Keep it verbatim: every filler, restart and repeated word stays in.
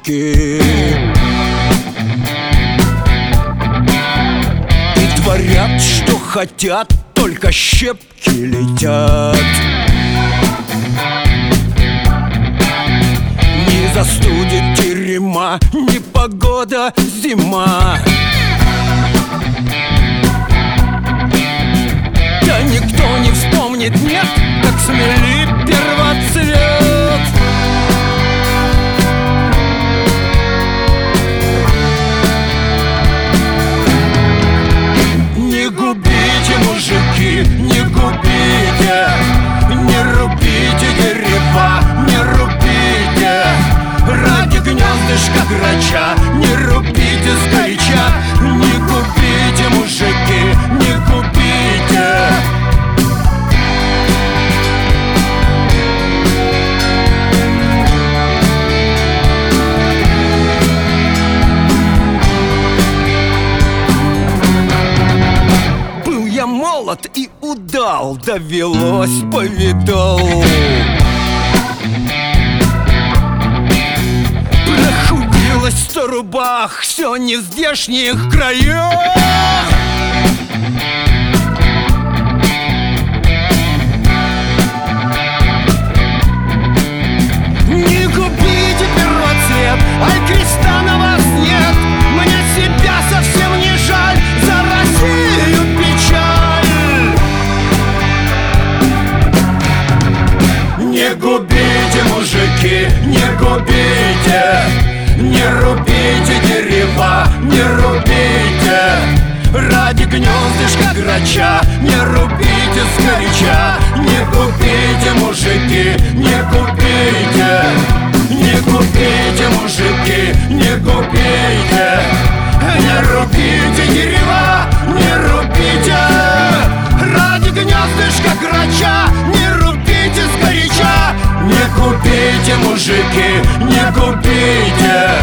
щепки и творят, что хотят, только щепки летят. Не застудит терема, ни погода, зима. Да никто не вспомнит, нет, как смели первоцвет. Не губите, мужики, не губите, не рубите дерева, не рубите ради гнездышка грача, не рубите сгоряча. Не губите, мужики, не губите. Был я молод и удал, довелось, повидал. Прохудилась сто рубах, все не в здешних краях. Не губите первоцвет, аль креста на вас нет. Мне себя совсем не жаль, за Россию печаль. Не губите, мужики, не губите, не рубите дерева, не рубите ради гнездышка грача, не рубите сгоряча. Не губите, мужики, не губите, не губите, мужики, не губите, не рубите дерева, не рубите ради гнездышка грача, не рубите сгоряча. Не губите, мужики, не губите.